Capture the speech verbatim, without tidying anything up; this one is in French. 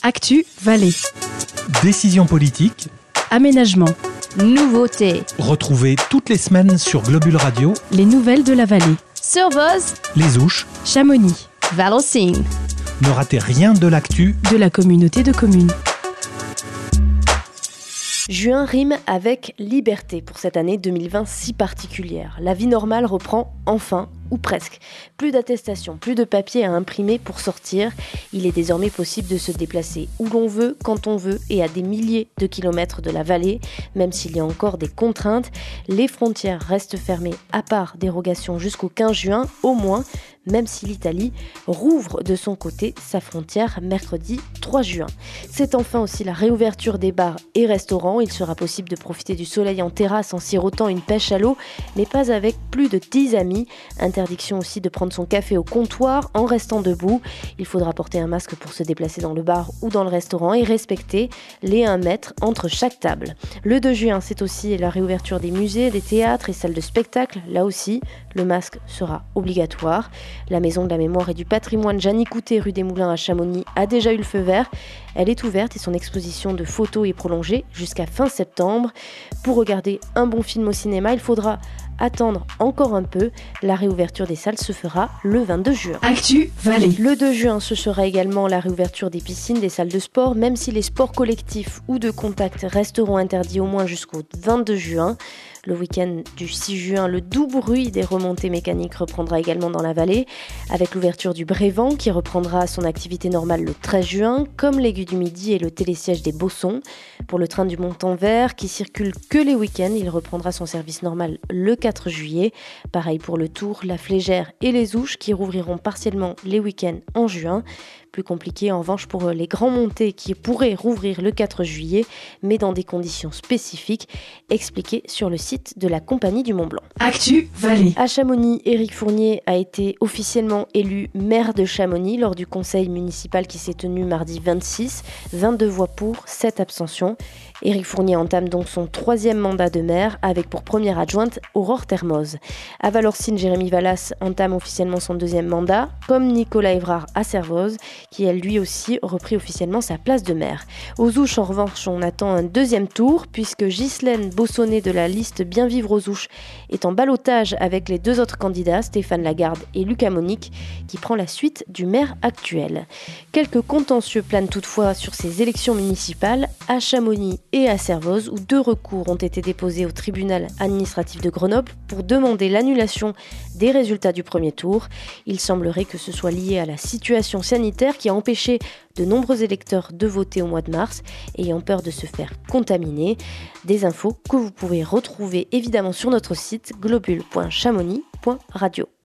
Actu Vallée. Décisions politiques, Aménagement. Nouveautés. retrouvez toutes les semaines sur Globule Radio, Les nouvelles de la vallée. Survoz. Les Ouches. Chamonix. Vallorcine. Ne ratez rien de l'actu. De la communauté de communes. Juin rime avec liberté pour cette année deux mille vingt si particulière. La vie normale reprend enfin, ou presque. Plus d'attestations, plus de papier à imprimer pour sortir. Il est désormais possible de se déplacer où l'on veut, quand on veut et à des milliers de kilomètres de la vallée. Même s'il y a encore des contraintes, les frontières restent fermées à part dérogation jusqu'au quinze juin au moins, même si l'Italie rouvre de son côté sa frontière mercredi trois juin. C'est enfin aussi la réouverture des bars et restaurants. Il sera possible de profiter du soleil en terrasse en sirotant une pêche à l'eau, mais pas avec plus de dix amis. Interdiction aussi de prendre son café au comptoir en restant debout. Il faudra porter un masque pour se déplacer dans le bar ou dans le restaurant et respecter les un mètre entre chaque table. Le deux juin, c'est aussi la réouverture des musées, des théâtres et salles de spectacle. Là aussi, le masque sera obligatoire. La Maison de la Mémoire et du Patrimoine Jeanny Coutet, rue des Moulins à Chamonix, a déjà eu le feu vert. Elle est ouverte et son exposition de photos est prolongée jusqu'à fin septembre. Pour regarder un bon film au cinéma, il faudra attendre encore un peu. La réouverture des salles se fera le vingt-deux juin. Actu Vallée. Le deux juin, ce sera également la réouverture des piscines, des salles de sport, même si les sports collectifs ou de contact resteront interdits au moins jusqu'au vingt-deux juin. Le week-end du six juin, le doux bruit des remontées mécaniques reprendra également dans la vallée, avec l'ouverture du Brévent qui reprendra son activité normale le treize juin, comme l'Aiguille du Midi et le télésiège des Bossons. Pour le train du Montant-Vert, qui circule que les week-ends, il reprendra son service normal le quatre juillet. Pareil pour le Tour, la Flégère et les Ouches qui rouvriront partiellement les week-ends en juin. Plus compliqué en revanche pour les grands montées qui pourraient rouvrir le quatre juillet, mais dans des conditions spécifiques, expliquées sur le site de la Compagnie du Mont-Blanc. Actu Vallée. À Chamonix, Éric Fournier a été officiellement élu maire de Chamonix lors du conseil municipal qui s'est tenu mardi vingt-six. vingt-deux voix pour, sept abstentions. Éric Fournier entame donc son troisième mandat de maire avec pour première adjointe Aurore Termoz. À Vallorcine, Jérémy Vallas entame officiellement son deuxième mandat, comme Nicolas Évrard à Servoz, qui a lui aussi repris officiellement sa place de maire. Aux Ouches, en revanche, on attend un deuxième tour, puisque Ghislaine Bossonnet de la liste Bien Vivre aux Ouches est en ballottage avec les deux autres candidats, Stéphane Lagarde et Lucas Monique, qui prend la suite du maire actuel. Quelques contentieux planent toutefois sur ces élections municipales à Chamonix et à Servoz, où deux recours ont été déposés au tribunal administratif de Grenoble pour demander l'annulation des résultats du premier tour. Il semblerait que ce soit lié à la situation sanitaire qui a empêché de nombreux électeurs de voter au mois de mars, ayant peur de se faire contaminer. Des infos que vous pouvez retrouver évidemment sur notre site globule point chamonix point radio.